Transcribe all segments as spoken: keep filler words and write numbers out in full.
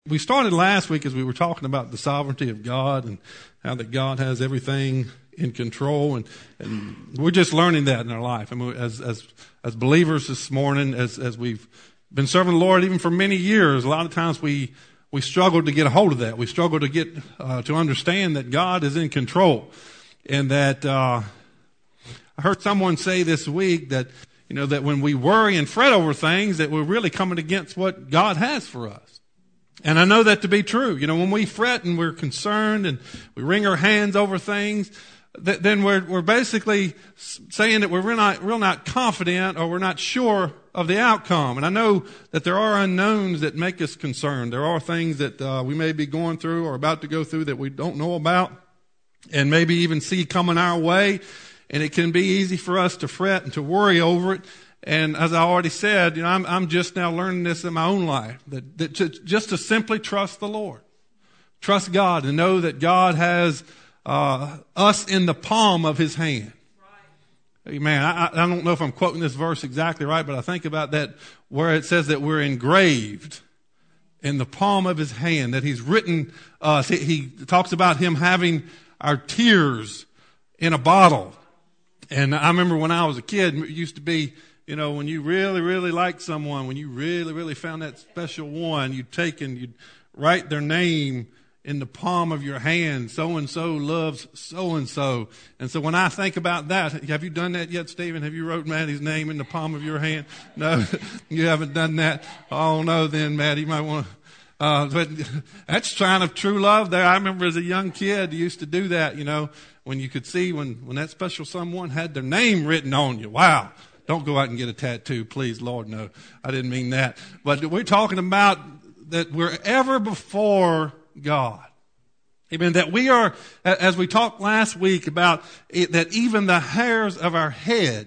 we started last week as we were talking about the sovereignty of God and how that God has everything in control, and, and we're just learning that in our life. I mean, as as as believers this morning, as as we've been serving the Lord even for many years, a lot of times we we struggle to get a hold of that. We struggle to get uh, to understand that God is in control, and that uh, I heard someone say this week that you know that when we worry and fret over things, that we're really coming against what God has for us. And I know that to be true. You know, when we fret and we're concerned and we wring our hands over things, th- then we're we're basically saying that we're real not real not confident, or we're not sure of the outcome. And I know that there are unknowns that make us concerned. There are things that uh, we may be going through or about to go through that we don't know about, and maybe even see coming our way. And it can be easy for us to fret and to worry over it. And as I already said, you know, I'm, I'm just now learning this in my own life, that, that to, just to simply trust the Lord, trust God, and know that God has uh, us in the palm of His hand. Right. Amen. I, I don't know if I'm quoting this verse exactly right, but I think about that where it says that we're engraved in the palm of His hand, that He's written us. He, he talks about Him having our tears in a bottle. And I remember when I was a kid, it used to be, you know, when you really, really liked someone, when you really, really found that special one, you'd take and you'd write their name in the palm of your hand. So-and-so loves so-and-so. And so when I think about that, have you done that yet, Stephen? Have you wrote Maddie's name in the palm of your hand? No, you haven't done that. Oh, no, then, Maddie, you might want to. Uh, but that's a sign of true love there. I remember as a young kid, you used to do that, you know, when you could see when, when that special someone had their name written on you. Wow. Don't go out and get a tattoo, please, Lord, no. I didn't mean that. But we're talking about that we're ever before God. Amen. That we are, as we talked last week about it, that even the hairs of our head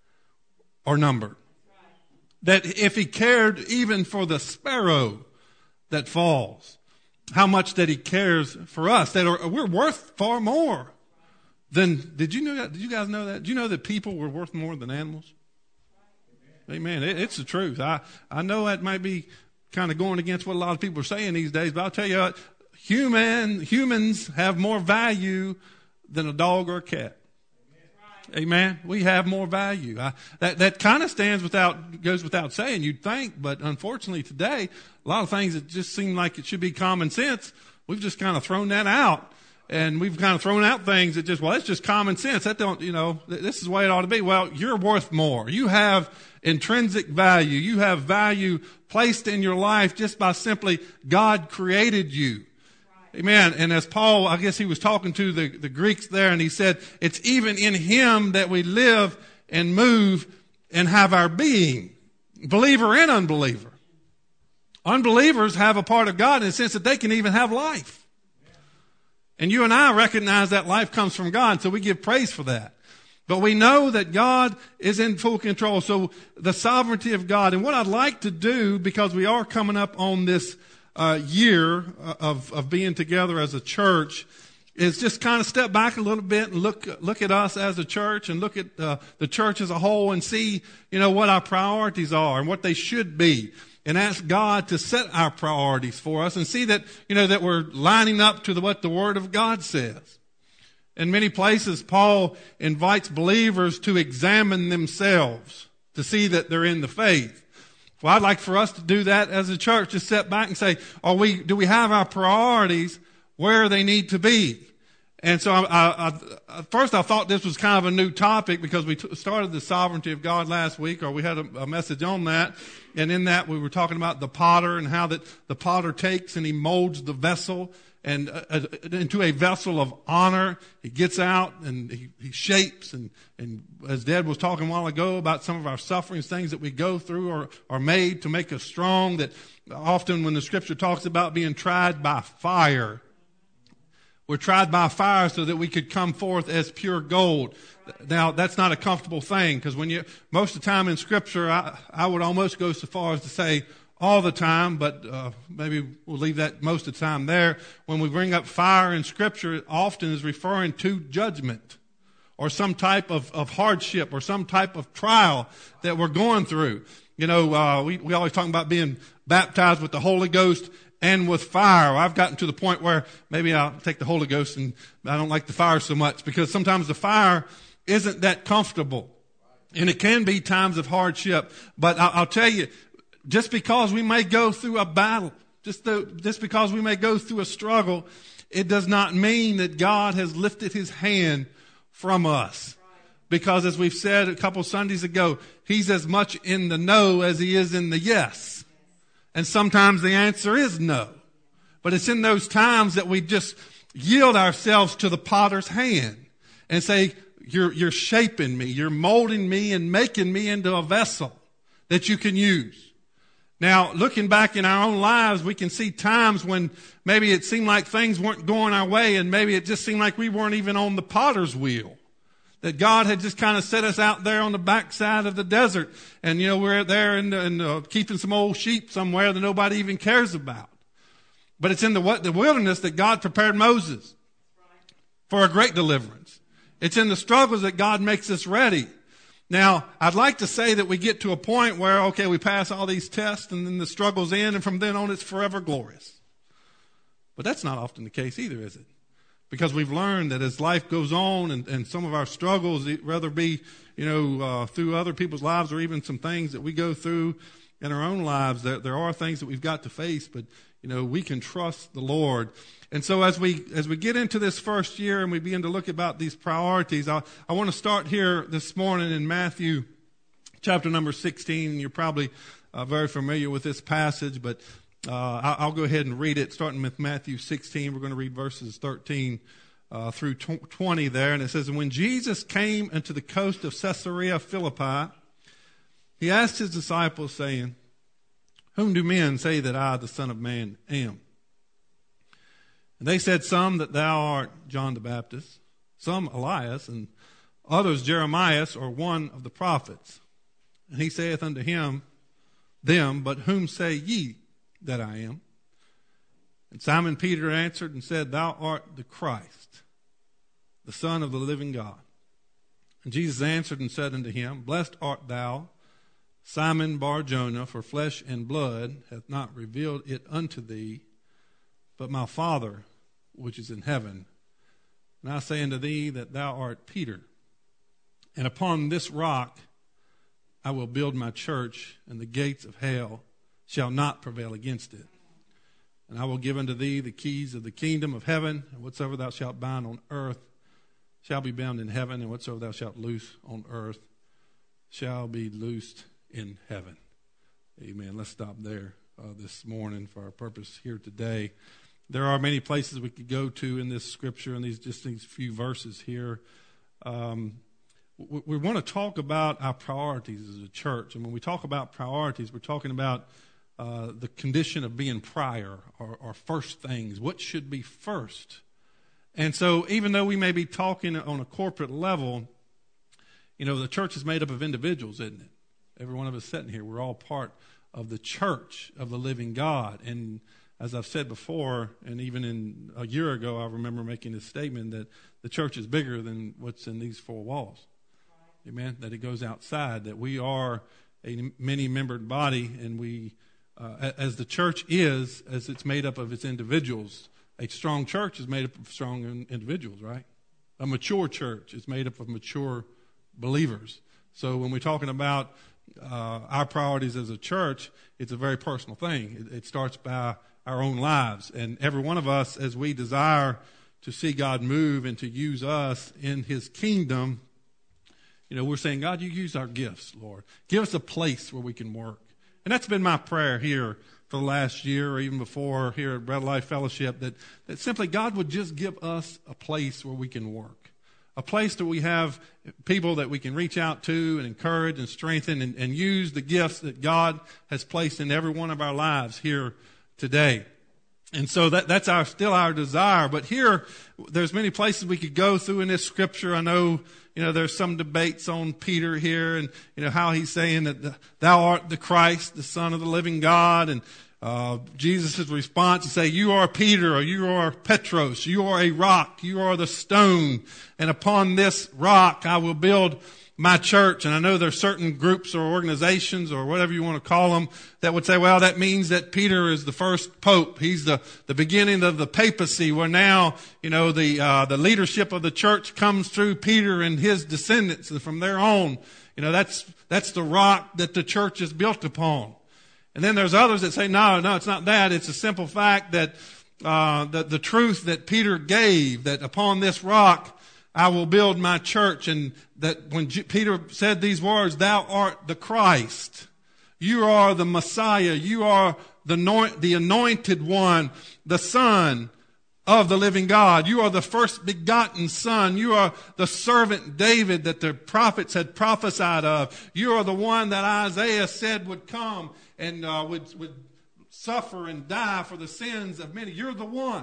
are numbered. That if He cared even for the sparrow that falls, how much that He cares for us, that are, we're worth far more than, did you know that? Did you guys know that? Did you know that people were worth more than animals? Amen. It, it's the truth. I, I know that might be kind of going against what a lot of people are saying these days, but I'll tell you what, human, humans have more value than a dog or a cat. Amen. We have more value. I, that that kind of stands without, goes without saying, you'd think, but unfortunately today, a lot of things that just seem like it should be common sense, we've just kind of thrown that out. And we've kind of thrown out things that just, well, that's just common sense. That don't, you know, this is the way it ought to be. Well, you're worth more. You have intrinsic value. You have value placed in your life just by simply God created you. Right. Amen. And as Paul, I guess he was talking to the, the Greeks there, and he said, it's even in Him that we live and move and have our being, believer and unbeliever. Unbelievers have a part of God in the sense that they can even have life. And you and I recognize that life comes from God, so we give praise for that. But we know that God is in full control. So the sovereignty of God. And what I'd like to do, because we are coming up on this uh, year of, of being together as a church, is just kind of step back a little bit and look look at us as a church and look at uh, the church as a whole and see, you know, what our priorities are and what they should be. And ask God to set our priorities for us and see that, you know, that we're lining up to the, what the Word of God says. In many places, Paul invites believers to examine themselves to see that they're in the faith. Well, I'd like for us to do that as a church, to step back and say, are we, do we have our priorities where they need to be? And so I, I, I, first I thought this was kind of a new topic because we t- started the sovereignty of God last week, or we had a, a message on that. And in that we were talking about the potter and how that the potter takes and he molds the vessel and uh, uh, into a vessel of honor. He gets out and he, he shapes. And, and as Dad was talking a while ago about some of our sufferings, things that we go through are, are made to make us strong. That often when the Scripture talks about being tried by fire, we're tried by fire so that we could come forth as pure gold. Now, that's not a comfortable thing, because when you, most of the time in Scripture, I, I would almost go so far as to say all the time, but uh, maybe we'll leave that most of the time there. When we bring up fire in Scripture, it often is referring to judgment or some type of, of hardship or some type of trial that we're going through. You know, uh, we, we always talk about being baptized with the Holy Ghost and with fire. I've gotten to the point where maybe I'll take the Holy Ghost and I don't like the fire so much because sometimes the fire isn't that comfortable. And it can be times of hardship. But I'll tell you, just because we may go through a battle, just, the, just because we may go through a struggle, it does not mean that God has lifted his hand from us. Because as we've said a couple Sundays ago, he's as much in the no as he is in the yes. And sometimes the answer is no. But it's in those times that we just yield ourselves to the potter's hand and say, you're, you're shaping me, you're molding me and making me into a vessel that you can use. Now, looking back in our own lives, we can see times when maybe it seemed like things weren't going our way and maybe it just seemed like we weren't even on the potter's wheel. That God had just kind of set us out there on the backside of the desert. And, you know, we're there and, and uh, keeping some old sheep somewhere that nobody even cares about. But it's in the, the wilderness that God prepared Moses for a great deliverance. It's in the struggles that God makes us ready. Now, I'd like to say that we get to a point where, okay, we pass all these tests and then the struggles end and from then on it's forever glorious. But that's not often the case either, is it? Because we've learned that as life goes on and, and some of our struggles, whether it be, you know, uh, through other people's lives or even some things that we go through in our own lives, there, there are things that we've got to face, but, you know, we can trust the Lord. And so as we, as we get into this first year and we begin to look about these priorities, I, I want to start here this morning in Matthew chapter number sixteen. You're probably uh, very familiar with this passage, but Uh, I'll go ahead and read it, starting with Matthew sixteen. We're going to read verses thirteen uh, through twenty there. And it says, "And when Jesus came unto the coast of Caesarea Philippi, he asked his disciples, saying, Whom do men say that I, the Son of Man, am? And they said, Some that thou art John the Baptist, some Elias, and others Jeremiah, or one of the prophets. And he saith unto him, them, But whom say ye that I am? And Simon Peter answered and said, Thou art the Christ, the Son of the living God. And Jesus answered and said unto him, Blessed art thou, Simon Bar-Jonah, for flesh and blood hath not revealed it unto thee, but my Father which is in heaven. And I say unto thee that thou art Peter, and upon this rock I will build my church, and the gates of hell shall not prevail against it. And I will give unto thee the keys of the kingdom of heaven, and whatsoever thou shalt bind on earth shall be bound in heaven, and whatsoever thou shalt loose on earth shall be loosed in heaven." Amen. Let's stop there uh, this morning for our purpose here today. There are many places we could go to in this scripture, and these just these few verses here. Um, we, we want to talk about our priorities as a church, and when we talk about priorities, we're talking about Uh, the condition of being prior or, or first things. What should be first? And so even though we may be talking on a corporate level, you know, the church is made up of individuals, isn't it? Every one of us sitting here, we're all part of the church of the living God. And as I've said before, and even in a year ago, I remember making this statement that the church is bigger than what's in these four walls. Right. Amen? That it goes outside, that we are a many-membered body, and we Uh, as the church is, as it's made up of its individuals. A strong church is made up of strong individuals, right? A mature church is made up of mature believers. So when we're talking about uh, our priorities as a church, it's a very personal thing. It, it starts by our own lives. And every one of us, as we desire to see God move and to use us in his kingdom, you know, we're saying, God, you use our gifts, Lord. Give us a place where we can work. And that's been my prayer here for the last year or even before here at Bread of Life Fellowship, that, that simply God would just give us a place where we can work, a place that we have people that we can reach out to and encourage and strengthen and, and use the gifts that God has placed in every one of our lives here today. And so that, that's our, still our desire. But here, there's many places we could go through in this scripture. I know, you know, there's some debates on Peter here and, you know, how he's saying that the, thou art the Christ, the Son of the living God. And, uh, Jesus' response to say, you are Peter, or you are Petros, you are a rock, you are the stone. And upon this rock, I will build my church. And I know there's certain groups or organizations or whatever you want to call them that would say, well, that means that Peter is the first pope. He's the, the beginning of the papacy, where now, you know, the, uh, the leadership of the church comes through Peter and his descendants, and from there on, you know, that's, that's the rock that the church is built upon. And then there's others that say, no, no, it's not that. It's a simple fact that, uh, the, the truth that Peter gave, that upon this rock I will build my church. And that when G- Peter said these words, thou art the Christ, you are the Messiah, you are the, anoint, the anointed one, the Son of the living God. You are the first begotten Son. You are the servant David that the prophets had prophesied of. You are the one that Isaiah said would come and uh, would, would suffer and die for the sins of many. You're the one.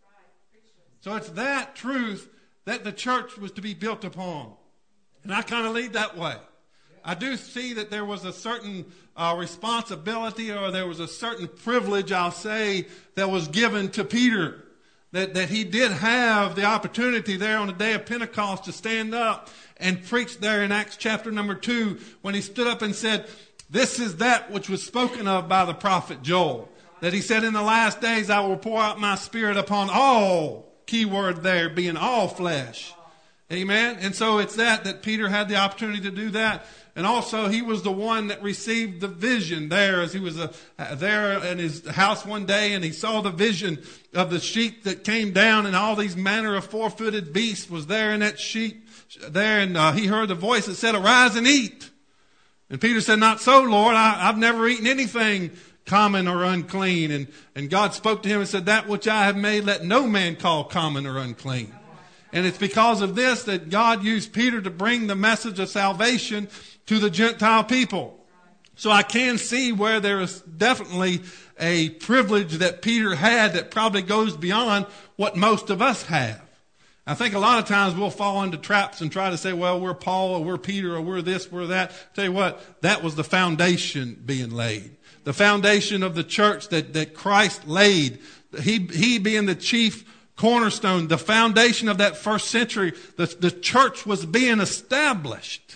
So it's that truth that the church was to be built upon. And I kind of lead that way. I do see that there was a certain uh, responsibility, or there was a certain privilege, I'll say, that was given to Peter. That, that he did have the opportunity there on the day of Pentecost to stand up and preach there in Acts chapter number two, when he stood up and said, this is that which was spoken of by the prophet Joel. That he said, in the last days I will pour out my spirit upon all, key word there being all flesh. Amen. And so it's that, that Peter had the opportunity to do that. And also he was the one that received the vision there as he was uh, there in his house one day, and he saw the vision of the sheep that came down, and all these manner of four-footed beasts was there in that sheep there. And uh, he heard the voice that said, arise and eat. And Peter said, not so, Lord. I, I've never eaten anything common or unclean. And, and God spoke to him and said, that which I have made, let no man call common or unclean. And it's because of this that God used Peter to bring the message of salvation to the Gentile people. So I can see where there is definitely a privilege that Peter had that probably goes beyond what most of us have. I think a lot of times we'll fall into traps and try to say, well, we're Paul, or we're Peter, or we're this, we're that. Tell you what, that was the foundation being laid. The foundation of the church that, that Christ laid. He, he being the chief cornerstone, the foundation of that first century, the, the church was being established.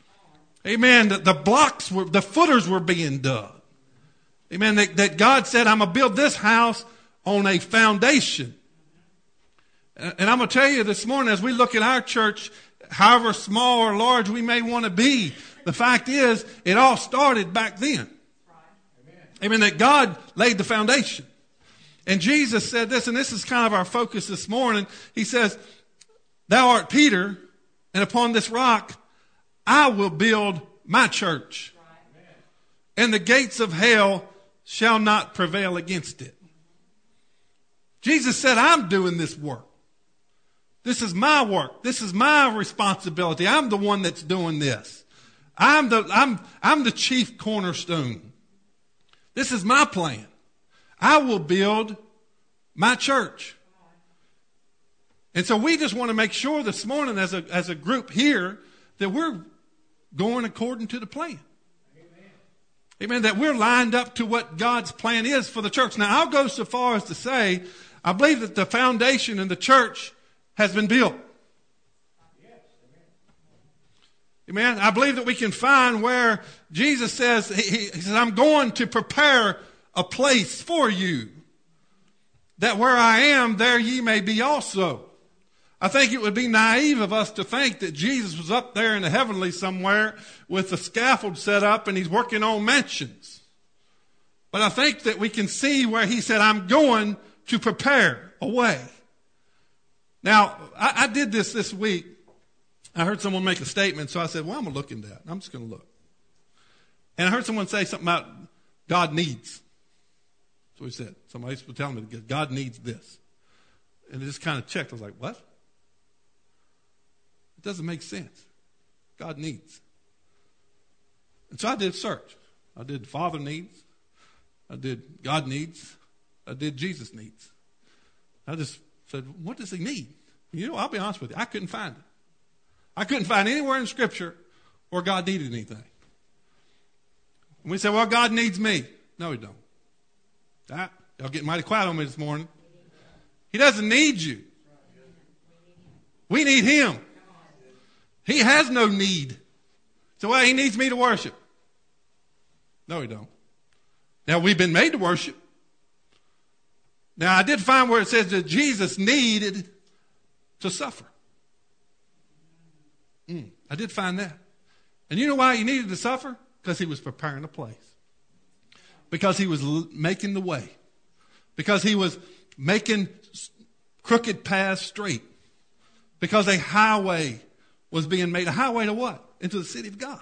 Amen. The, the blocks were, the footers were being dug. Amen. That, that God said, I'm going to build this house on a foundation. And, and I'm going to tell you this morning, as we look at our church, however small or large we may want to be, the fact is, it all started back then. Amen. That God laid the foundation. And Jesus said this, and this is kind of our focus this morning. He says, thou art Peter, and upon this rock I will build my church. And the gates of hell shall not prevail against it. Jesus said, I'm doing this work. This is my work. This is my responsibility. I'm the one that's doing this. I'm the, I'm, I'm the chief cornerstone. This is my plan. I will build my church. And so we just want to make sure this morning as a, as a group here that we're going according to the plan. Amen. Amen. That we're lined up to what God's plan is for the church. Now, I'll go so far as to say, I believe that the foundation in the church has been built. Amen. I believe that we can find where Jesus says, he, he says, I'm going to prepare a place for you, that where I am, there ye may be also. I think it would be naive of us to think that Jesus was up there in the heavenly somewhere with the scaffold set up and he's working on mansions. But I think that we can see where he said, I'm going to prepare a way. Now, I, I did this this week. I heard someone make a statement, so I said, well, I'm going to look into that. I'm just going to look. And I heard someone say something about God needs. That's what he said. Somebody was telling me that God needs this. And it just kind of checked. I was like, what? It doesn't make sense. God needs. And so I did search. I did Father needs. I did God needs. I did Jesus needs. I just said, what does he need? You know, I'll be honest with you. I couldn't find it. I couldn't find anywhere in Scripture where God needed anything. And we say, well, God needs me. No, he don't. Ah, y'all getting mighty quiet on me this morning. He doesn't need you. We need him. He has no need. So, well, he needs me to worship. No, he don't. Now, we've been made to worship. Now, I did find where it says that Jesus needed to suffer. Mm, I did find that. And you know why he needed to suffer? Because he was preparing a place. Because he was l- making the way. Because he was making crooked paths straight. Because a highway was being made. A highway to what? Into the city of God.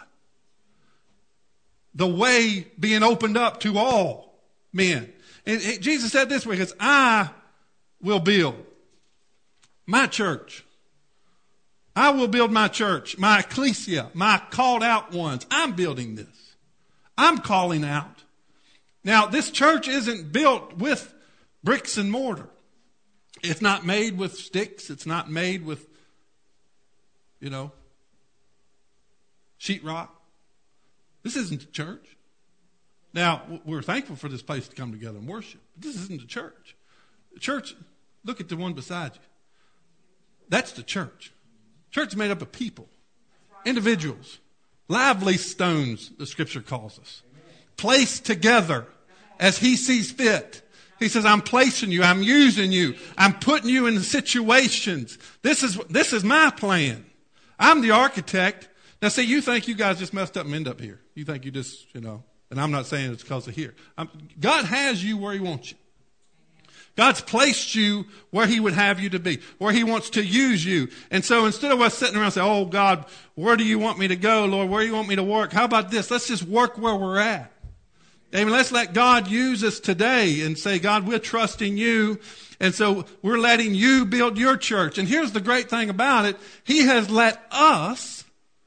The way being opened up to all men. And Jesus said this way, because I will build my church. I will build my church, my ecclesia, my called out ones. I'm building this. I'm calling out. Now, this church isn't built with bricks and mortar. It's not made with sticks. It's not made with, you know, sheetrock. This isn't a church. Now, we're thankful for this place to come together and worship. But this isn't a church. The church, look at the one beside you. That's the church. Church is made up of people, individuals, lively stones, the scripture calls us, placed together as he sees fit. He says, I'm placing you, I'm using you, I'm putting you in situations. This is, this is my plan. I'm the architect. Now, see, you think you guys just messed up and end up here. You think you just, you know, and I'm not saying it's because of here. I'm, God has you where he wants you. God's placed you where he would have you to be, where he wants to use you. And so instead of us sitting around and saying, oh, God, where do you want me to go, Lord? Where do you want me to work? How about this? Let's just work where we're at. Amen. Let's let God use us today and say, God, we're trusting you. And so we're letting you build your church. And here's the great thing about it. He has let us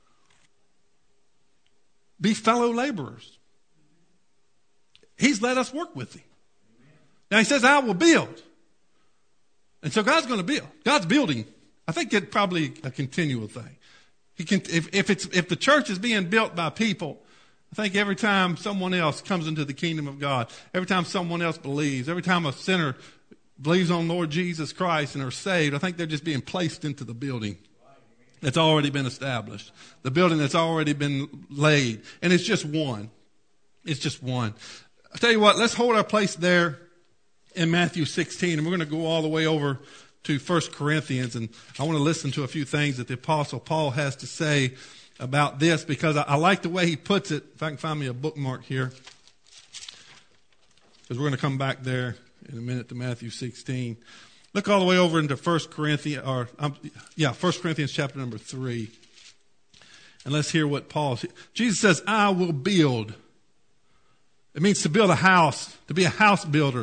be fellow laborers. He's let us work with him. Now he says, I will build. And so God's going to build. God's building. I think it's probably a continual thing. He can, if, if it's, if the church is being built by people, I think every time someone else comes into the kingdom of God, every time someone else believes, every time a sinner believes on Lord Jesus Christ and are saved, I think they're just being placed into the building that's already been established. The building that's already been laid. And it's just one. It's just one. I'll tell you what, let's hold our place there in Matthew sixteen, and we're going to go all the way over to First Corinthians, and I want to listen to a few things that the Apostle Paul has to say about this, because I, I like the way he puts it. If I can find me a bookmark here, because we're going to come back there in a minute to Matthew sixteen. Look all the way over into First Corinthians, or um, yeah, First Corinthians chapter number three, and let's hear what Paul says. Jesus says, I will build. It means to build a house, to be a house builder.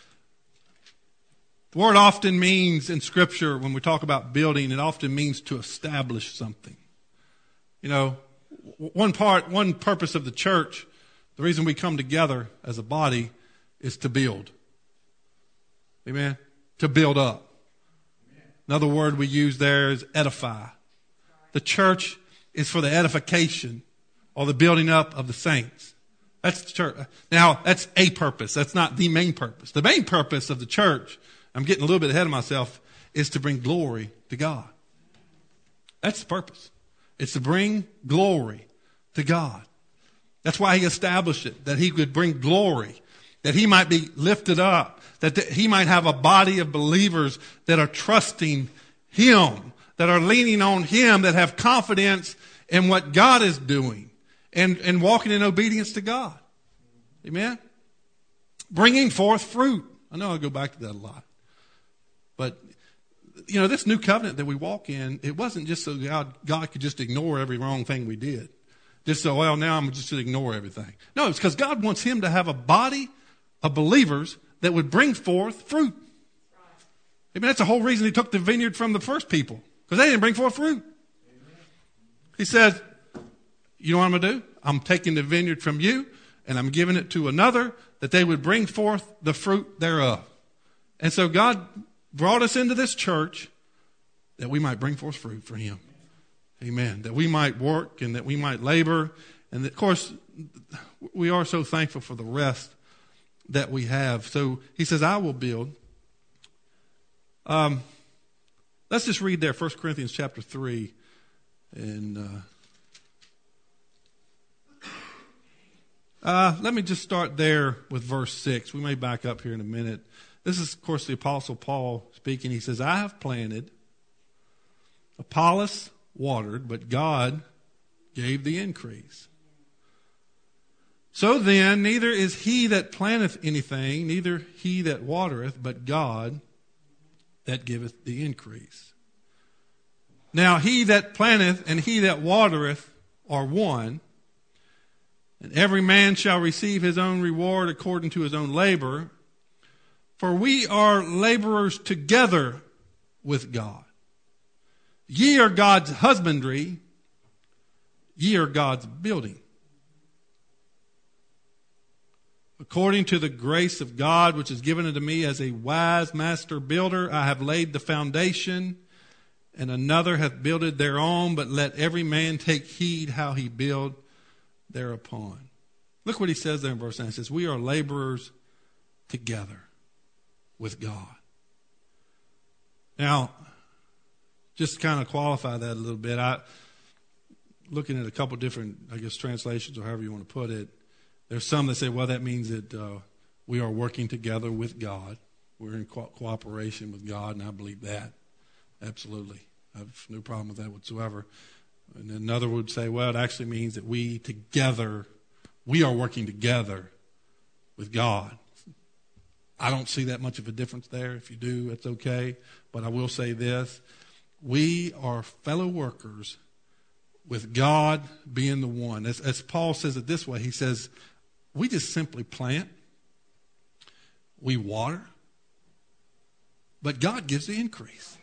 The word often means in Scripture, when we talk about building, it often means to establish something. You know, one part, one purpose of the church, the reason we come together as a body is to build. Amen? To build up. Another word we use there is edify. The church is for the edification or the building up of the saints. That's the church. Now, that's a purpose. That's not the main purpose. The main purpose of the church, I'm getting a little bit ahead of myself, is to bring glory to God. That's the purpose. It's to bring glory to God. That's why he established it, that he could bring glory, that he might be lifted up, that he might have a body of believers that are trusting him, that are leaning on him, that have confidence in what God is doing. And, and walking in obedience to God. Amen? Bringing forth fruit. I know I go back to that a lot. But, you know, this new covenant that we walk in, it wasn't just so God, God could just ignore every wrong thing we did. Just so, well, now I'm just going to ignore everything. No, it's because God wants him to have a body of believers that would bring forth fruit. I mean, that's the whole reason he took the vineyard from the first people. Because they didn't bring forth fruit. He said, you know what I'm going to do? I'm taking the vineyard from you, and I'm giving it to another, that they would bring forth the fruit thereof. And so God brought us into this church that we might bring forth fruit for him. Amen. That we might work and that we might labor. And that, of course, we are so thankful for the rest that we have. So he says, I will build. Um, let's just read there, First Corinthians chapter three. And... Uh, Uh, let me just start there with verse six. We may back up here in a minute. This is, of course, the Apostle Paul speaking. He says, I have planted, Apollos watered, but God gave the increase. So then, neither is he that planteth anything, neither he that watereth, but God that giveth the increase. Now he that planteth and he that watereth are one, and every man shall receive his own reward according to his own labor. For we are laborers together with God. Ye are God's husbandry, ye are God's building. According to the grace of God which is given unto me as a wise master builder, I have laid the foundation, and another hath builded thereon, but let every man take heed how he build thereupon. Look what he says there in verse nine. He says, we are laborers together with God. Now, just to kind of qualify that a little bit, I looking at a couple different, I guess, translations or however you want to put it. There's some that say, well, that means that uh, we are working together with God. We're in co- cooperation with God, and I believe that. Absolutely. I have no problem with that whatsoever. And another would say, well, it actually means that we together, we are working together with God. I don't see that much of a difference there. If you do, that's okay. But I will say this. We are fellow workers with God being the one. As, as Paul says it this way, he says, we just simply plant, we water, but God gives the increase.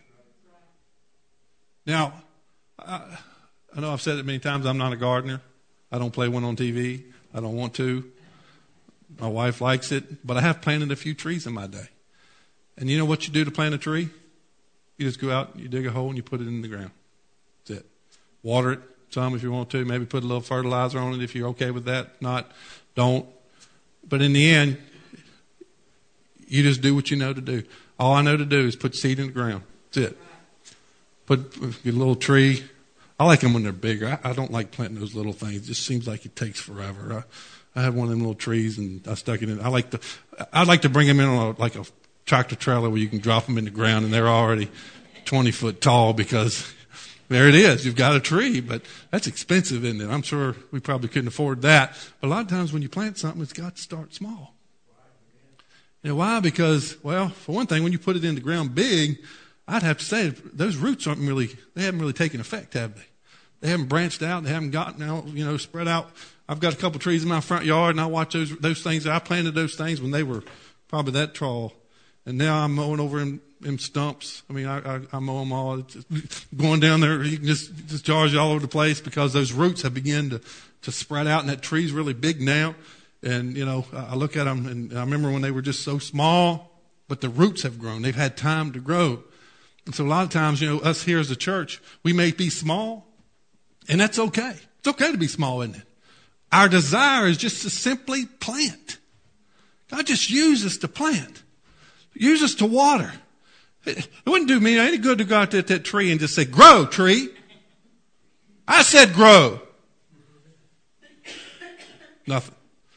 Now, I, I know I've said it many times, I'm not a gardener. I don't play one on T V. I don't want to. My wife likes it, but I have planted a few trees in my day. And you know what you do to plant a tree? You just go out, you dig a hole, and you put it in the ground. That's it. Water it some if you want to. Maybe put a little fertilizer on it if you're okay with that. Not, don't. But in the end, you just do what you know to do. All I know to do is put seed in the ground. That's it. Put a little tree. I like them when they're bigger. I, I don't like planting those little things. It just seems like it takes forever. I, I have one of them little trees, and I stuck it in. I like to. I'd like to bring them in on a, like a tractor trailer where you can drop them in the ground, and they're already twenty foot tall because there it is. You've got a tree, but that's expensive, isn't it? I'm sure we probably couldn't afford that. But a lot of times when you plant something, it's got to start small. You know why? Because, well, for one thing, when you put it in the ground big, I'd have to say those roots aren't really, they haven't really taken effect, have they? They haven't branched out. They haven't gotten out, you know, spread out. I've got a couple trees in my front yard, and I watch those those things. I planted those things when they were probably that tall. And now I'm mowing over in, in stumps. I mean, I, I, I mow them all. It's just going down there, you can just, just charge all over the place because those roots have begun to, to spread out, and that tree's really big now. And, you know, I look at them, and I remember when they were just so small, but the roots have grown. They've had time to grow. And so a lot of times, you know, us here as a church, we may be small, and that's okay. It's okay to be small, isn't it? Our desire is just to simply plant. God just uses us to plant. Use us to water. It wouldn't do me any good to go out to that tree and just say, grow, tree. I said grow. Nothing.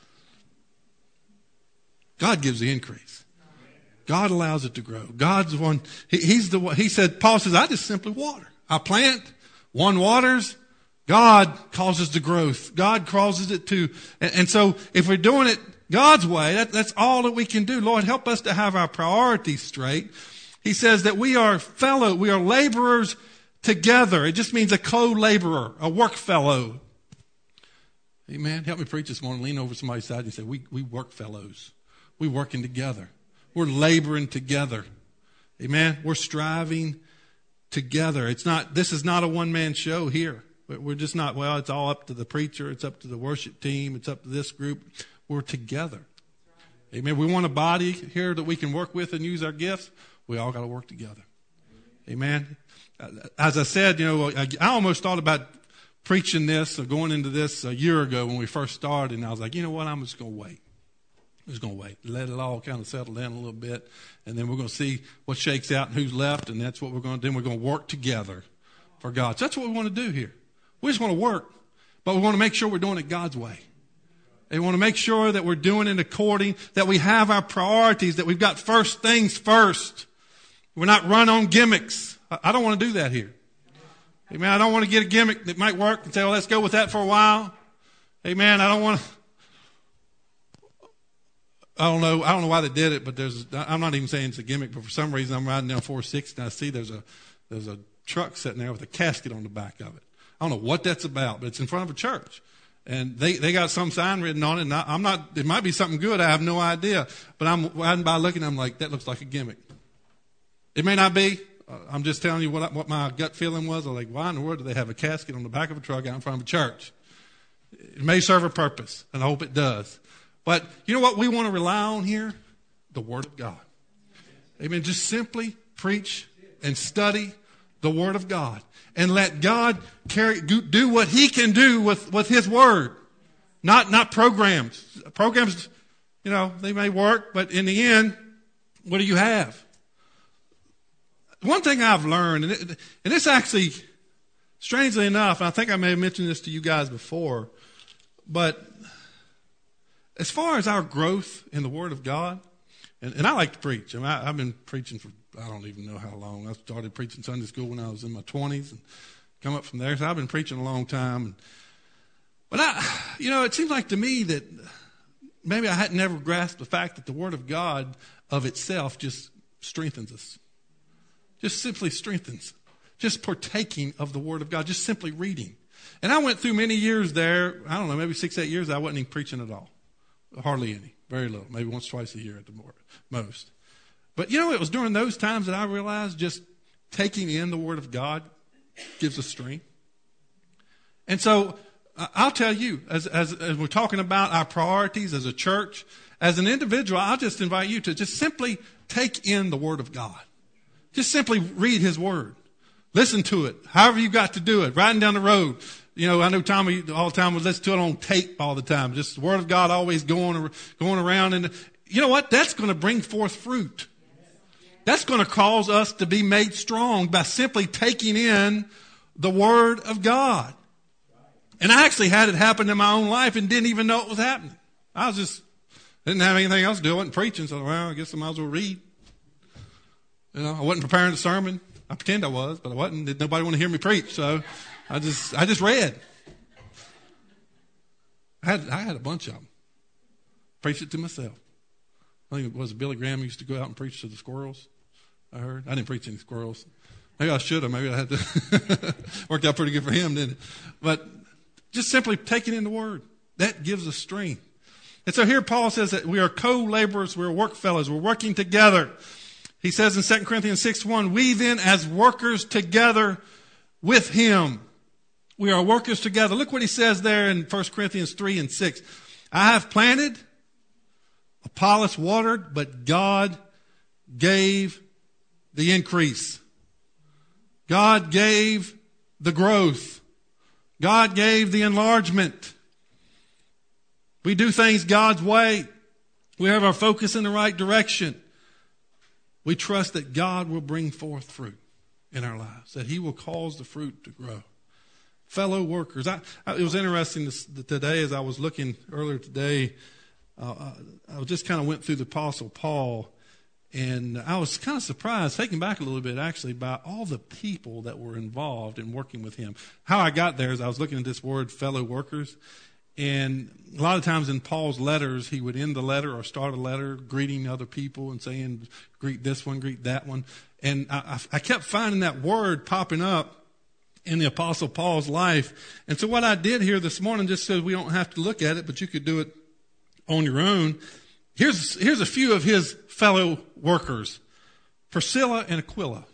God gives the increase. God allows it to grow. God's the one. He, he's the one. He said, Paul says, I just simply water. I plant, one waters. God causes the growth. God causes it to. And, and so if we're doing it God's way, that, that's all that we can do. Lord, help us to have our priorities straight. He says that we are fellow, we are laborers together. It just means a co-laborer, a work fellow. Amen. Help me preach this morning. Lean over somebody's side and say, we, we work fellows. We're working together. We're laboring together. Amen. We're striving together. It's not, this is not a one-man show here. We're just not, well, it's all up to the preacher. It's up to the worship team. It's up to this group. We're together. Amen. We want a body here that we can work with and use our gifts. We all got to work together. Amen. As I said, you know, I, I almost thought about preaching this or going into this a year ago when we first started. And I was like, you know what? I'm just going to wait. I'm just going to wait. Let it all kind of settle down a little bit. And then we're going to see what shakes out and who's left. And that's what we're going to do. And we're going to work together for God. So that's what we want to do here. We just want to work. But we want to make sure we're doing it God's way. They want to make sure that we're doing it according, that we have our priorities, that we've got first things first. We're not run on gimmicks. I don't want to do that here. Amen. I don't want to get a gimmick that might work and say, well, let's go with that for a while. Amen. I don't want to. I don't know. I don't know why they did it, but there's. I'm not even saying it's a gimmick, but for some reason I'm riding down four sixty and I see there's a there's a truck sitting there with a casket on the back of it. I don't know what that's about, but it's in front of a church. And they, they got some sign written on it, and I, I'm not, it might be something good, I have no idea. But I'm riding by looking, I'm like, that looks like a gimmick. It may not be. Uh, I'm just telling you what, I, what my gut feeling was. I'm like, why in the world do they have a casket on the back of a truck out in front of a church? It may serve a purpose, and I hope it does. But you know what we want to rely on here? The Word of God. Amen. Just simply preach and study the Word of God. And let God carry, do what He can do with, with His Word. Not, not programs. Programs, you know, they may work, but in the end, what do you have? One thing I've learned, and, it, and this actually, strangely enough, and I think I may have mentioned this to you guys before, but as far as our growth in the Word of God, and, and I like to preach. I mean, I, I've been preaching for I don't even know how long. I started preaching Sunday school when I was in my twenties and come up from there. So I've been preaching a long time. But I, you know, it seems like to me that maybe I hadn't never grasped the fact that the Word of God of itself just strengthens us. Just simply strengthens. Just partaking of the Word of God. Just simply reading. And I went through many years there. I don't know, maybe six, eight years. I wasn't even preaching at all. Hardly any. Very little. Maybe once, twice a year at the most. But, you know, it was during those times that I realized just taking in the Word of God gives us strength. And so I'll tell you, as, as, as we're talking about our priorities as a church, as an individual, I'll just invite you to just simply take in the Word of God. Just simply read His Word. Listen to it, however you've got to do it. Riding down the road. You know, I know Tommy all the time would listen to it on tape all the time. Just the Word of God always going, going around. And you know what? That's going to bring forth fruit. That's going to cause us to be made strong by simply taking in the Word of God. And I actually had it happen in my own life and didn't even know it was happening. I was just, didn't have anything else to do. I wasn't preaching, so well, I guess I might as well read. You know, I wasn't preparing the sermon. I pretend I was, but I wasn't. Did nobody want to hear me preach, so I just, I just read. I had, I had a bunch of them. Preached it to myself. I think it was Billy Graham used to go out and preach to the squirrels. I heard. I didn't preach any squirrels. Maybe I should have. Maybe I had to. Worked out pretty good for him, didn't it? But just simply taking in the Word. That gives us strength. And so here Paul says that we are co-laborers. We're work fellows. We're working together. He says in Second Corinthians six one, we then as workers together with Him. We are workers together. Look what he says there in First Corinthians three and six. I have planted, Apollos watered, but God gave the increase. God gave the growth. God gave the enlargement. We do things God's way. We have our focus in the right direction. We trust that God will bring forth fruit in our lives, that He will cause the fruit to grow. Fellow workers. I, I, it was interesting this, today as I was looking earlier today, uh, I, I just kind of went through the Apostle Paul, and I was kind of surprised, taken back a little bit actually, by all the people that were involved in working with him. How I got there is I was looking at this word, fellow workers, and a lot of times in Paul's letters, he would end the letter or start a letter greeting other people and saying, greet this one, greet that one. And I, I kept finding that word popping up in the Apostle Paul's life. And so what I did here this morning, just so we don't have to look at it, but you could do it on your own. Here's, here's a few of his fellow workers. Priscilla and Aquila.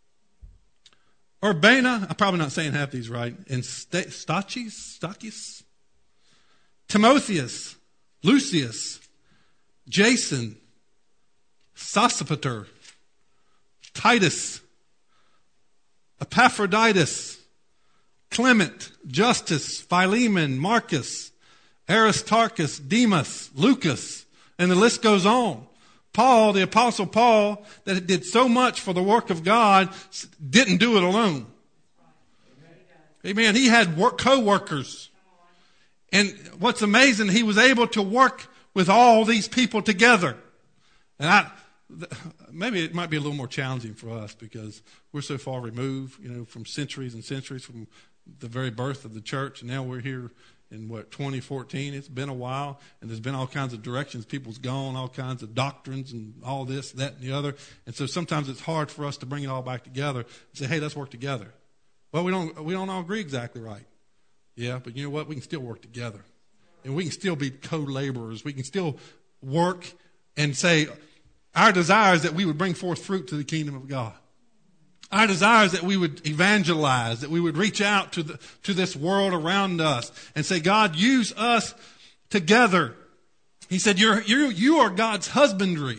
Urbana, I'm probably not saying half these right. And Stachys, Stachys. Timotheus, Lucius, Jason, Sosipater, Titus, Epaphroditus, Clement, Justus, Philemon, Marcus, Aristarchus, Demas, Lucas, and the list goes on. Paul, the Apostle Paul, that did so much for the work of God, didn't do it alone. Amen. He had work, co-workers. And what's amazing, he was able to work with all these people together. And I, maybe it might be a little more challenging for us because we're so far removed, you know, from centuries and centuries from the very birth of the church. And now we're here in what, twenty fourteen. It's been a while, and there's been all kinds of directions. People's gone, all kinds of doctrines and all this, that, and the other. And so sometimes it's hard for us to bring it all back together and say, hey, let's work together. Well, we don't we don't all agree exactly right. Yeah, but you know what? We can still work together. And we can still be co-laborers. We can still work and say, our desire is that we would bring forth fruit to the kingdom of God. Our desire is that we would evangelize, that we would reach out to the to this world around us and say, God, use us together. He said, you're, you're, you are God's husbandry.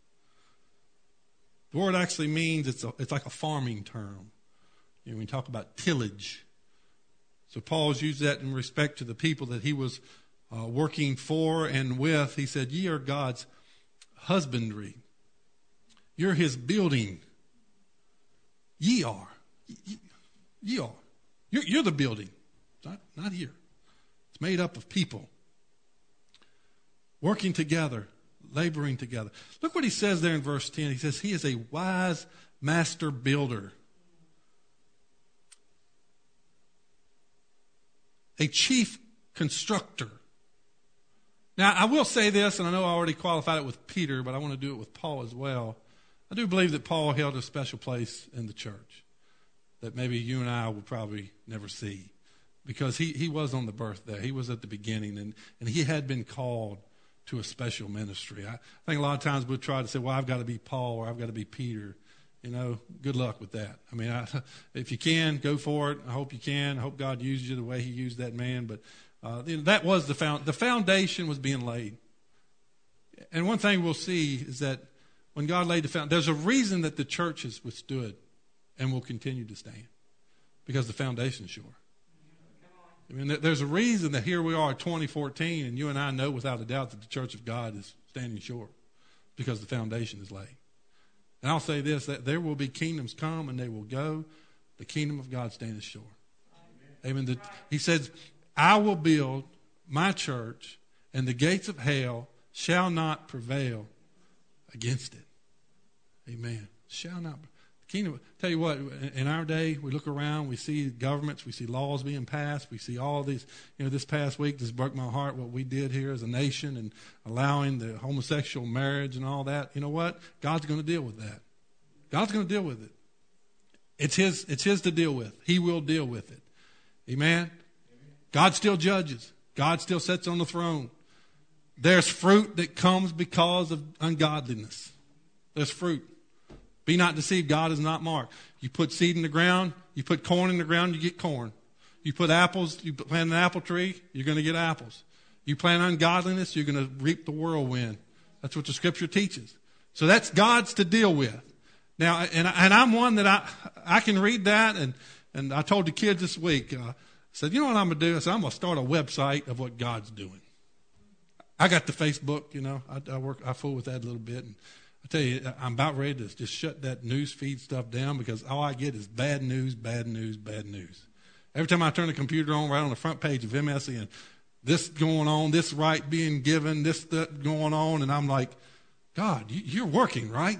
The word actually means it's a, it's like a farming term. You know, when we talk about tillage. So Paul's used that in respect to the people that he was uh, working for and with. He said, ye are God's husbandry. You're his building. Ye are. Ye, ye are. You're, you're the building. It's not, not here. It's made up of people. Working together. Laboring together. Look what he says there in verse ten. He says, he is a wise master builder. A chief constructor. Now, I will say this, and I know I already qualified it with Peter, but I want to do it with Paul as well. I do believe that Paul held a special place in the church that maybe you and I will probably never see, because he, he was on the birth there. He was at the beginning, and, and he had been called to a special ministry. I think a lot of times we'll try to say, well, I've got to be Paul or I've got to be Peter. You know, good luck with that. I mean, I, if you can, go for it. I hope you can. I hope God uses you the way he used that man. But uh, you know, that was the found, the foundation was being laid. And one thing we'll see is that when God laid the foundation, there's a reason that the church has withstood and will continue to stand, because the foundation's sure. I mean, there's a reason that here we are, twenty fourteen, and you and I know without a doubt that the church of God is standing sure, because the foundation is laid. And I'll say this, that there will be kingdoms come and they will go. The kingdom of God standeth sure. Amen. Amen. The, he says, I will build my church, and the gates of hell shall not prevail against it. Amen. Shall not. The kingdom. Tell you what, in our day, we look around, we see governments, we see laws being passed, we see all these. You know, this past week, this broke my heart what we did here as a nation and allowing the homosexual marriage and all that. You know what? God's going to deal with that. God's going to deal with it. It's his. It's his to deal with. He will deal with it. Amen. God still judges. God still sits on the throne. There's fruit that comes because of ungodliness. There's fruit. Be not deceived. God is not mocked. You put seed in the ground, you put corn in the ground, you get corn. You put apples, you plant an apple tree, you're going to get apples. You plant ungodliness, you're going to reap the whirlwind. That's what the scripture teaches. So that's God's to deal with. Now, and, and I'm one that I I can read that, and, and I told the kids this week, uh, I said, you know what I'm going to do? I said, I'm going to start a website of what God's doing. I got the Facebook, you know, I, I work, I fool with that a little bit, and I tell you, I'm about ready to just shut that news feed stuff down, because all I get is bad news, bad news, bad news. Every time I turn the computer on, right on the front page of M S N, this going on, this right being given, this that going on, and I'm like, God, you, you're working, right?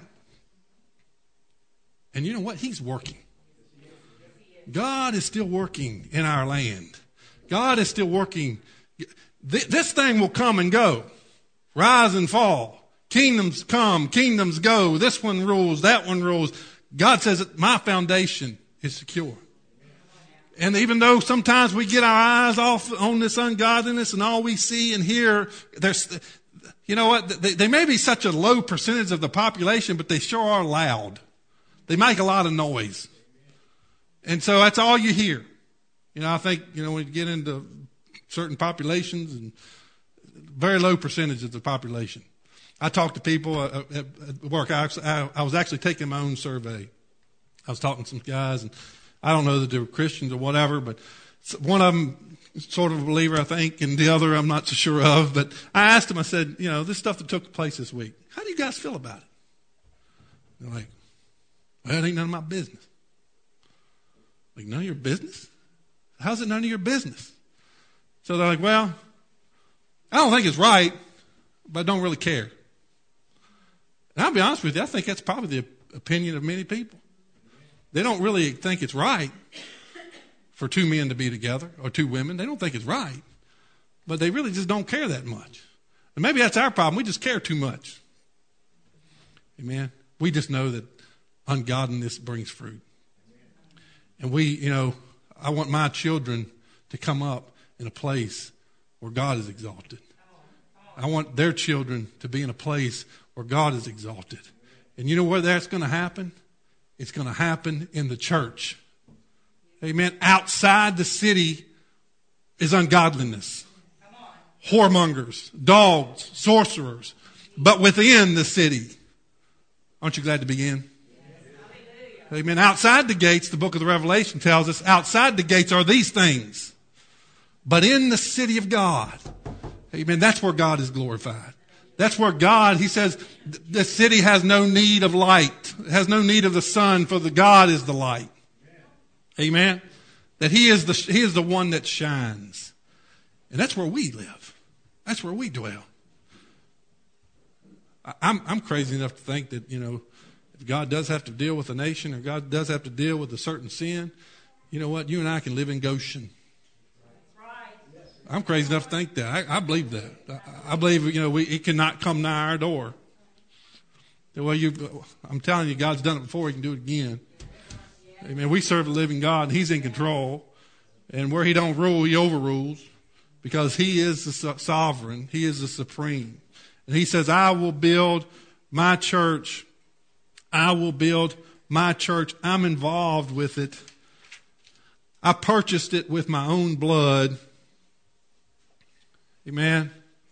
And you know what? He's working. God is still working in our land. God is still working. This thing will come and go, rise and fall. Kingdoms come, kingdoms go. This one rules, that one rules. God says that my foundation is secure. And even though sometimes we get our eyes off on this ungodliness and all we see and hear, there's, you know what? They, they may be such a low percentage of the population, but they sure are loud. They make a lot of noise. And so that's all you hear. You know, I think, you know, when you get into certain populations, and very low percentage of the population. I talked to people at, at work. I, I, I was actually taking my own survey. I was talking to some guys, and I don't know that they were Christians or whatever, but one of them is sort of a believer, I think, and the other I'm not so sure of. But I asked him, I said, you know, this stuff that took place this week, how do you guys feel about it? They're like, well, it ain't none of my business. Like, none of your business? How's it none of your business? So they're like, well, I don't think it's right, but I don't really care. And I'll be honest with you, I think that's probably the opinion of many people. They don't really think it's right for two men to be together or two women. They don't think it's right, but they really just don't care that much. And maybe that's our problem. We just care too much. Amen. We just know that ungodliness brings fruit. And we, you know, I want my children to come up in a place where God is exalted. I want their children to be in a place where God is exalted. And you know where that's going to happen? It's going to happen in the church. Amen. Outside the city is ungodliness. Whoremongers, dogs, sorcerers. But within the city, aren't you glad to be in? Amen. Outside the gates, the book of the Revelation tells us, outside the gates are these things. But in the city of God, amen, that's where God is glorified. That's where God, he says, the city has no need of light. It has no need of the sun, for the God is the light. Amen. That he is the, he is the one that shines. And that's where we live. That's where we dwell. I'm, I'm crazy enough to think that, you know, if God does have to deal with a nation or God does have to deal with a certain sin, you know what? You and I can live in Goshen. I'm crazy enough to think that. I, I believe that. I, I believe, you know, we, it cannot come nigh our door. Well, you, I'm telling you, God's done it before. He can do it again. Amen. We serve a living God, and he's in control. And where he don't rule, he overrules, because he is the sovereign. He is the supreme. And he says, I will build my church. I will build my church. I'm involved with it. I purchased it with my own blood. Amen.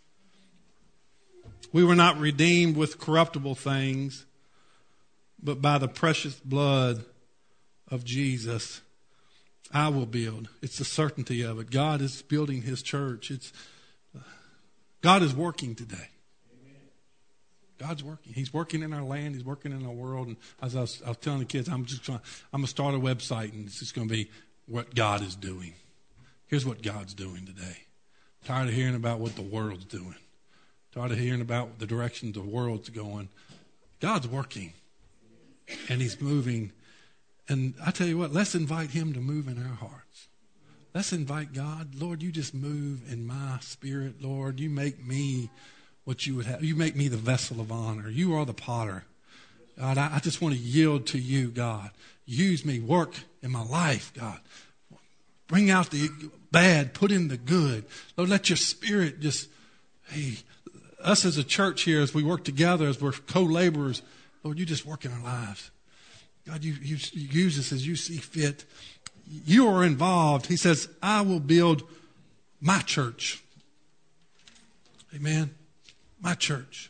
We were not redeemed with corruptible things, but by the precious blood of Jesus, I will build. It's the certainty of it. God is building his church. It's God is working today. God's working. He's working in our land. He's working in our world. And as I was, I was telling the kids, I'm just trying, I'm going to start a website, and it's just going to be what God is doing. Here's what God's doing today. Tired of hearing about what the world's doing. Tired of hearing about the direction the world's going. God's working. And he's moving. And I tell you what, let's invite him to move in our hearts. Let's invite God. Lord, you just move in my spirit, Lord. You make me what you would have. You make me the vessel of honor. You are the potter. God, I, I just want to yield to you, God. Use me. Work in my life, God. Bring out the bad, put in the good. Lord, let your spirit just, hey, us as a church here, as we work together, as we're co-laborers, Lord, you just work in our lives. God, you, you, you use us as you see fit. You are involved. He says, I will build my church. Amen. My church.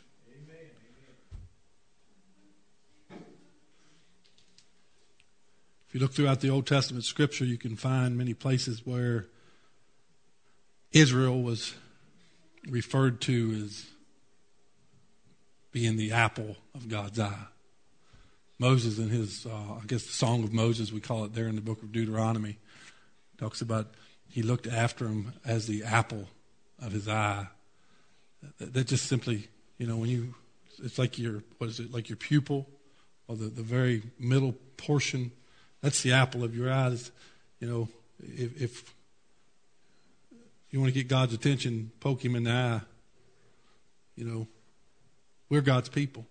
If you look throughout the Old Testament scripture, you can find many places where Israel was referred to as being the apple of God's eye. Moses in his, uh, I guess the Song of Moses, we call it there in the book of Deuteronomy, talks about he looked after him as the apple of his eye. That, that just simply, you know, when you, it's like your, what is it, like your pupil, or the, the very middle portion. That's the apple of your eyes. You know, if, if you want to get God's attention, poke him in the eye. You know, we're God's people.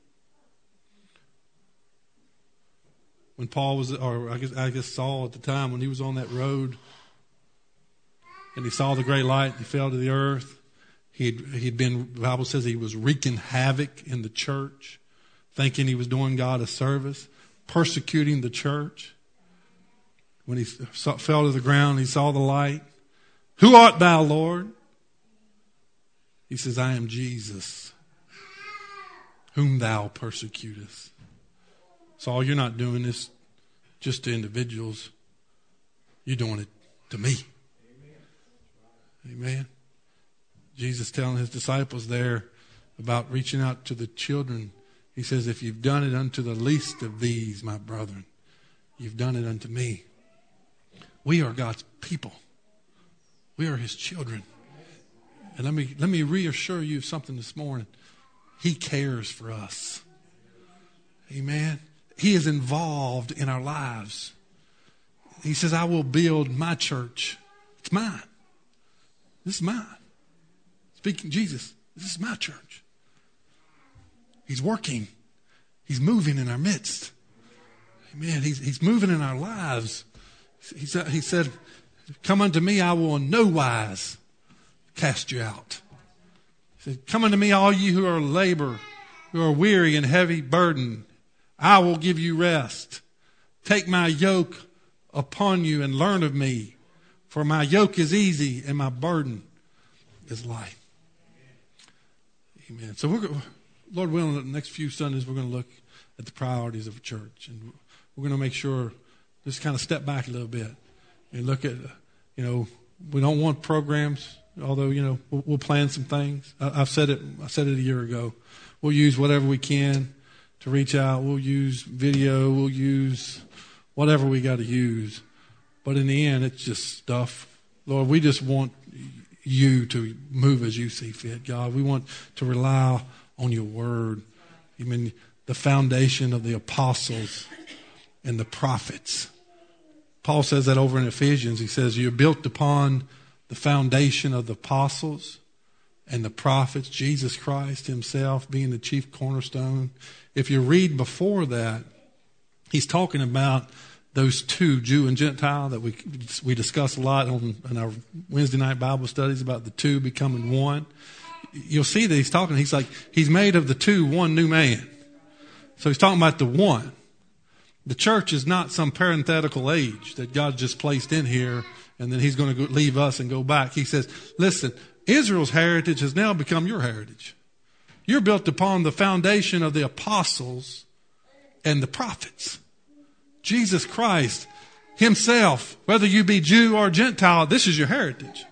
When Paul was, or I guess, I guess Saul at the time, when he was on that road and he saw the great light, he fell to the earth. He'd, he'd been, the Bible says he was wreaking havoc in the church, thinking he was doing God a service, persecuting the church. When he saw, fell to the ground, he saw the light. Who art thou, Lord? He says, I am Jesus, whom thou persecutest. Saul, you're not doing this just to individuals. You're doing it to me. Amen. Amen. Jesus telling his disciples there about reaching out to the children. He says, if you've done it unto the least of these, my brethren, you've done it unto me. We are God's people. We are his children. And let me, let me reassure you of something this morning. He cares for us. Amen. He is involved in our lives. He says, I will build my church. It's mine. This is mine. Speaking Jesus, this is my church. He's working. He's moving in our midst. Amen. He's, he's moving in our lives. He said, he said, come unto me, I will in no wise cast you out. He said, come unto me, all you who are labor, who are weary and heavy burden. I will give you rest. Take my yoke upon you and learn of me. For my yoke is easy and my burden is light. Amen. So we're, Lord willing, the next few Sundays we're going to look at the priorities of a church. And we're going to make sure, just kind of step back a little bit and look at, you know, we don't want programs, although, you know, we'll, we'll plan some things. I, I've said it, I said it a year ago. We'll use whatever we can to reach out. We'll use video. We'll use whatever we got to use. But in the end, it's just stuff. Lord, we just want you to move as you see fit, God. We want to rely on your word. I mean, the foundation of the apostles and the prophets. Paul says that over in Ephesians. He says, you're built upon the foundation of the apostles and the prophets, Jesus Christ himself being the chief cornerstone. If you read before that, he's talking about those two, Jew and Gentile, that we we discuss a lot on in our Wednesday night Bible studies about the two becoming one. You'll see that he's talking, he's like, he's made of the two one new man. So he's talking about the one. The church is not some parenthetical age that God just placed in here and then he's going to go, leave us and go back. He says, listen, Israel's heritage has now become your heritage. You're built upon the foundation of the apostles and the prophets. Jesus Christ himself, whether you be Jew or Gentile, this is your heritage.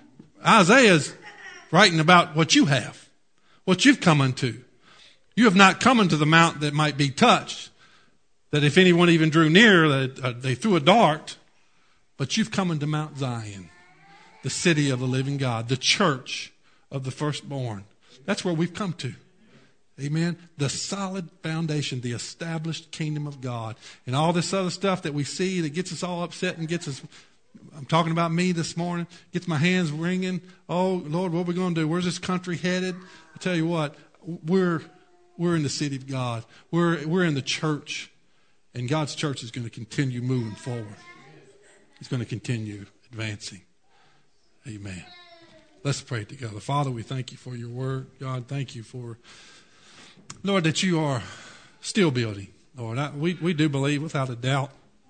Isaiah's writing about what you have, what you've come unto. You have not come unto the mount that might be touched, that if anyone even drew near, that uh, they threw a dart, but you've come into Mount Zion, the city of the living God, the church of the firstborn. That's where we've come to. Amen. The solid foundation, the established kingdom of God. And all this other stuff that we see that gets us all upset and gets us, I'm talking about me this morning, gets my hands wringing. Oh, Lord, what are we going to do? Where's this country headed? I tell you what, we're we're in the city of God. We're we're in the church. And God's church is going to continue moving forward. It's going to continue advancing. Amen. Let's pray together. Father, we thank you for your word. God, thank you for, Lord, that you are still building. Lord, I, we, we do believe without a doubt,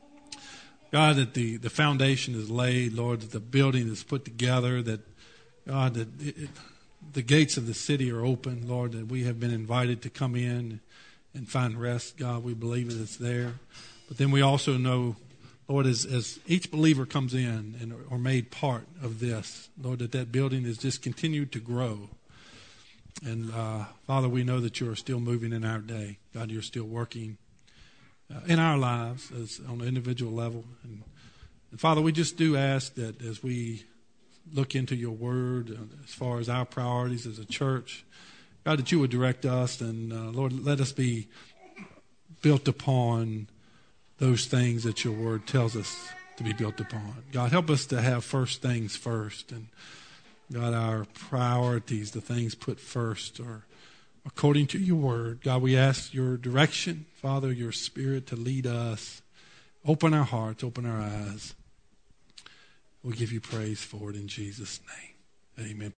God, that the, the foundation is laid. Lord, that the building is put together. That, God, that it, it, the gates of the city are open. Lord, that we have been invited to come in and find rest. God, we believe that it's there. But then we also know, Lord, as, as each believer comes in and are made part of this, Lord, that that building is just continued to grow. And, uh, Father, we know that you are still moving in our day. God, you're still working uh, in our lives as on an individual level. And, and, Father, we just do ask that as we look into your word, uh, as far as our priorities as a church, God, that you would direct us. And, uh, Lord, let us be built upon those things that your word tells us to be built upon. God, help us to have first things first. And God, our priorities, the things put first are according to your word. God, we ask your direction, Father, your spirit to lead us. Open our hearts, open our eyes. We give you praise for it in Jesus' name. Amen.